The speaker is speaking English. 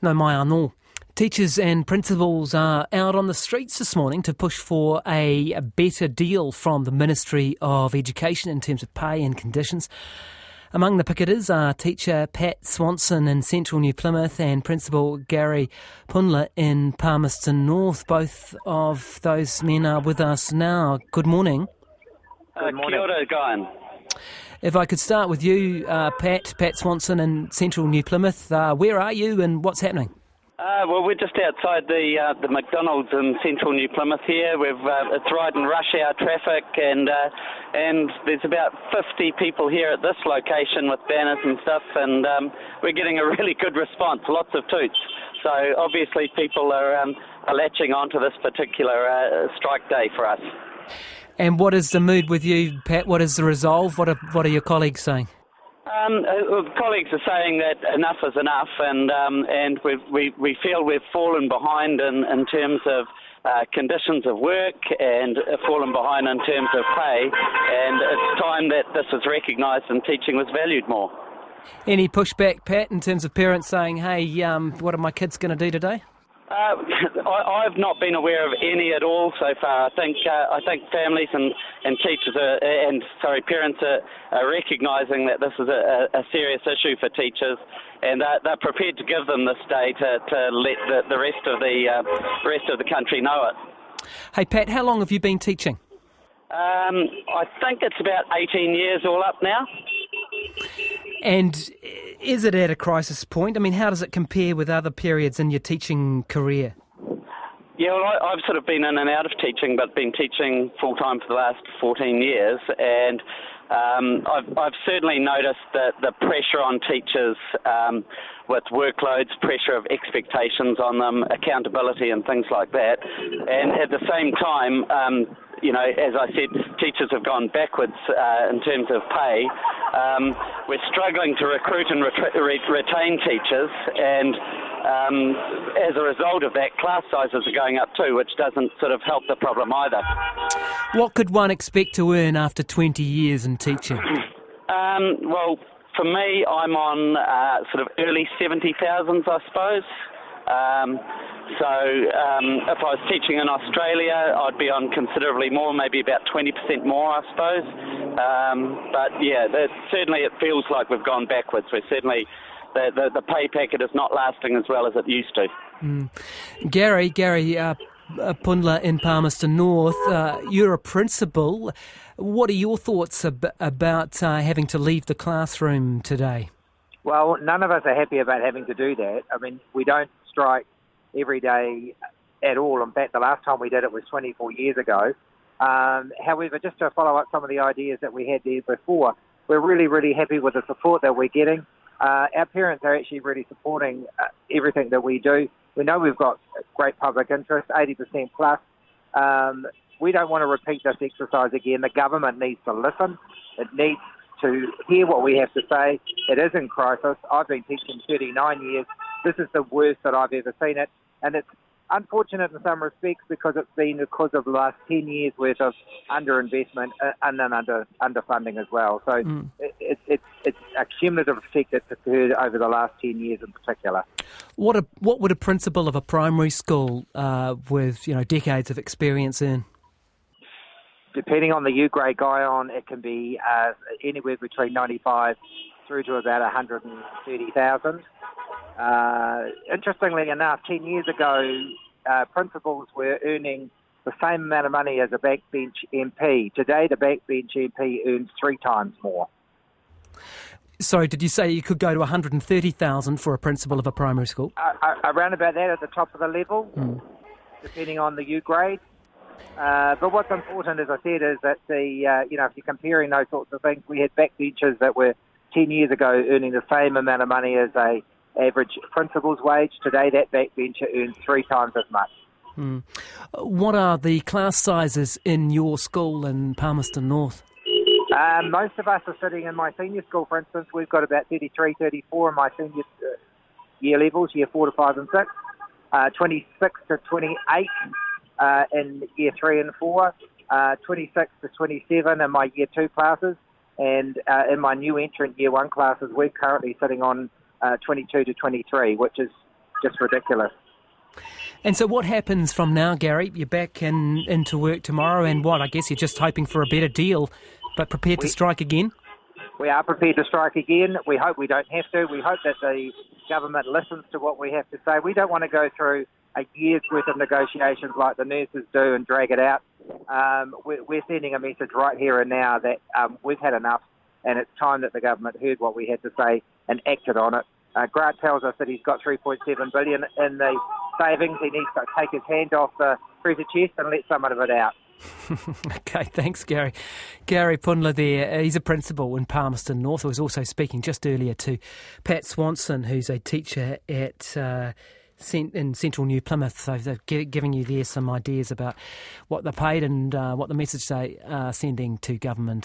No mai anō. Teachers and principals are out on the streets this morning to push for a better deal from the Ministry of Education in terms of pay and conditions. Among the picketers are teacher Pat Swanson in Central New Plymouth and Principal Gary Punla in Palmerston North. Both of those men are with us now. Good morning. Good morning. Kia ora, Guyan. If I could start with you, Pat Swanson in Central New Plymouth. Where are you and what's happening? Well, we're just outside the McDonald's in Central New Plymouth here. It's riding rush hour traffic, and there's about 50 people here at this location with banners and stuff, and we're getting a really good response, lots of toots. So obviously people are latching onto this particular strike day for us. And what is the mood with you, Pat? What is the resolve? What are your colleagues saying? Colleagues are saying that enough is enough, and we feel we've fallen behind in terms of conditions of work and fallen behind in terms of pay, and it's time that this was recognised and teaching was valued more. Any pushback, Pat, in terms of parents saying, hey, what are my kids going to do today? I've not been aware of any at all so far. I think families and teachers parents are recognising that this is a serious issue for teachers, and they're prepared to give them this day to let the rest of the country know it. Hey Pat, how long have you been teaching? I think it's about 18 years all up now. And is it at a crisis point? I mean, how does it compare with other periods in your teaching career? Yeah, well, I've sort of been in and out of teaching, but been teaching full-time for the last 14 years, and I've certainly noticed that the pressure on teachers with workloads, pressure of expectations on them, accountability and things like that. And at the same time, as I said, teachers have gone backwards in terms of pay. We're struggling to recruit and retain teachers, and as a result of that, class sizes are going up too, which doesn't sort of help the problem either. What could one expect to earn after 20 years in teaching? Well, for me, I'm on sort of early 70,000s, I suppose. So if I was teaching in Australia, I'd be on considerably more, maybe about 20% more, I suppose. But yeah, certainly it feels like we've gone backwards. We're certainly the pay packet is not lasting as well as it used to. Gary Punla in Palmerston North, you're a principal. What are your thoughts about having to leave the classroom today? Well, none of us are happy about having to do that. I mean, we don't strike every day at all. In fact, the last time we did it was 24 years ago. However, just to follow up some of the ideas that we had there before, we're really, really happy with the support that we're getting. Our parents are actually really supporting everything that we do. We know we've got great public interest, 80% plus. We don't want to repeat this exercise again. The government needs to listen. It needs to hear what we have to say. It is in crisis. I've been teaching 39 years. This is the worst that I've ever seen it. And it's unfortunate in some respects because it's been because of the last 10 years worth of underinvestment and then underfunding as well. So it's a cumulative effect that's occurred over the last 10 years in particular. What would a principal of a primary school with decades of experience earn? Depending on the U grade Guyon, it can be anywhere between 95 through to about 130,000. Interestingly enough, 10 years ago, principals were earning the same amount of money as a backbench MP. Today, the backbench MP earns 3 times more. Sorry, did you say you could go to 130,000 for a principal of a primary school? Around about that at the top of the level, depending on the U grade. But what's important, as I said, is that if you're comparing those sorts of things, we had backbenchers that were 10 years ago earning the same amount of money as a average principal's wage. Today, that backbencher earns 3 times as much. What are the class sizes in your school in Palmerston North? Most of us are sitting in my senior school, for instance. We've got about 33, 34 in my senior year levels, year 4 to 5 and 6, 26 to 28 in year 3 and 4, 26 to 27 in my year 2 classes, and in my new entrant year 1 classes, we're currently sitting on 22 to 23, which is just ridiculous. And so what happens from now, Gary? You're back into work tomorrow, and what? I guess you're just hoping for a better deal, but prepared to strike again? We are prepared to strike again. We hope we don't have to. We hope that the government listens to what we have to say. We don't want to go through a year's worth of negotiations like the nurses do and drag it out. We're sending a message right here and now that we've had enough, and it's time that the government heard what we had to say and acted on it. Grant tells us that he's got $3.7 billion in the savings. He needs to take his hand off the treasure chest and let some of it out. Okay, thanks, Gary. Gary Pundler there. He's a principal in Palmerston North. I was also speaking just earlier to Pat Swanson, who's a teacher at in central New Plymouth. So they're giving you there some ideas about what they're paid and what the message they are sending to government